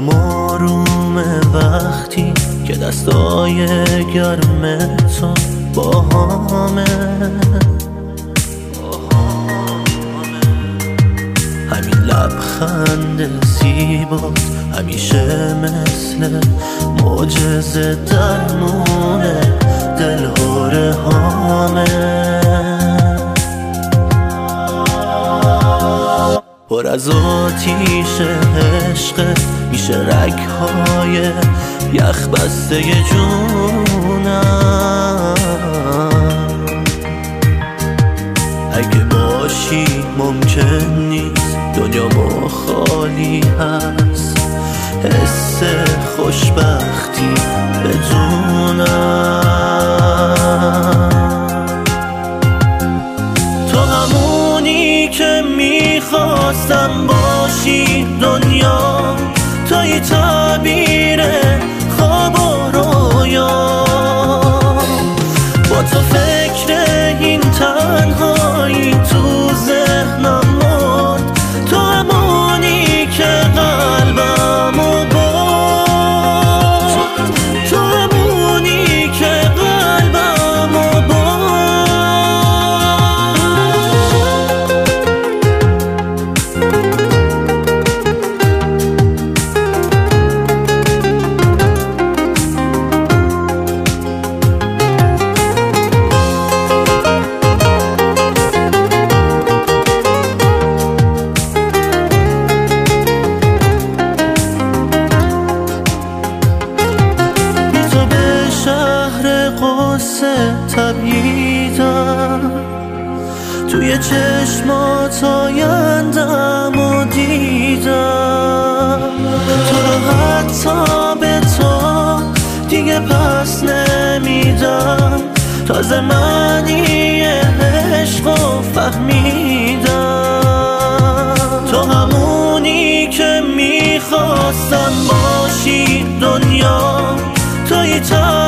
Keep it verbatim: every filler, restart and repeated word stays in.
دلم آرومه وقتی که دستای گرم تو با همه. همین لبخند زیبات همیشه مثل معجزه درمونه دل‌ها رهامه. پر از آتیش عشق میشه رگ‌های یخ بسته جونم. اگه باشی ممکن نیست دنیا ما خالی هست، حس خوشبختی بدونم. تو همونی که میخواستم باشی دنیا، توی تعبیر خواب و رویا. با تو فکر این تنهایی تو ذهنم مرد، تو همونی که قلبمو برد، تو همونی که قلبمو برد. تبییدم توی چشمات آیندم و دیدم، تو رو حتی به تو دیگه پس نمیدم. تازه معنی عشق رو فهمیدم. تو همونی که میخواستم باشی دنیا، توی